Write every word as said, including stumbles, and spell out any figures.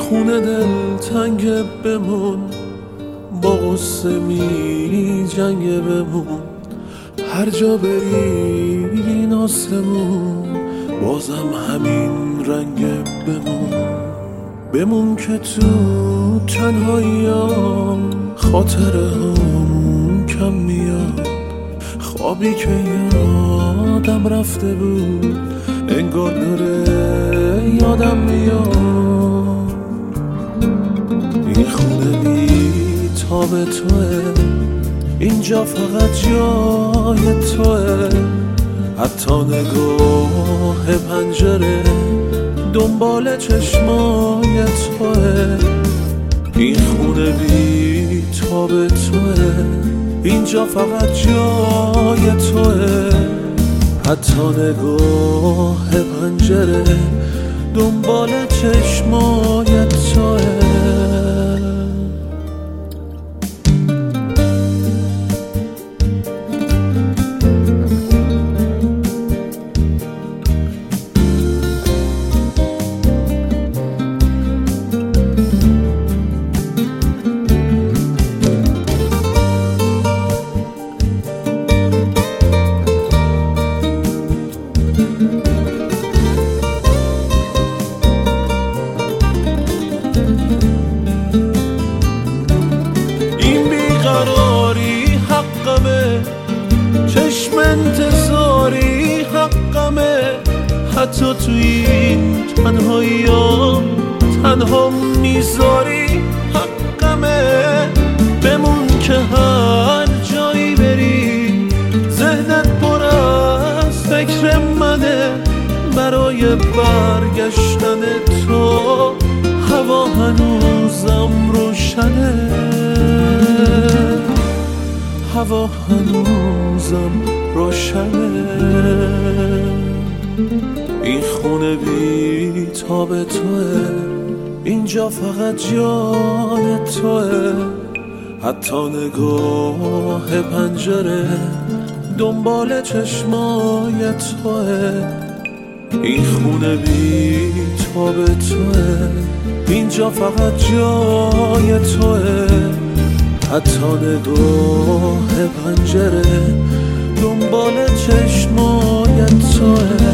خونه دل تنگ بمون، با غصه می جنگ بمون. هر جا بری این آسمون بازم همین رنگ بمون. بمون که تو تنهاییام خاطره هم کم میاد. خوابی که یادم رفته بود انگار داره یادم میاد. این خونه بی تاب توه، اینجا فقط جای توه. حتی نگاه پنجره دنبال چشمای توه. این خونه بی تاب توه، اینجا فقط جای توه. حتی نگاه پنجره دنبال چشمای توه. چشم انتظاری حقمه، حتی تو این تنهایی ها تنها میذاری حقمه. بمون که هر جایی بری ذهنت پر از فکر منه. برای برگشتن تو هوا هنوزم روشنه، هوا هنوزم روشنه. این خونه بی تاب توه، اینجا فقط جان توه. حتی نگاه پنجره دنبال چشمای توه. این خونه بی تاب توه، اینجا فقط جای توه. حتی نگاه پنجره دنبال چشمای توه.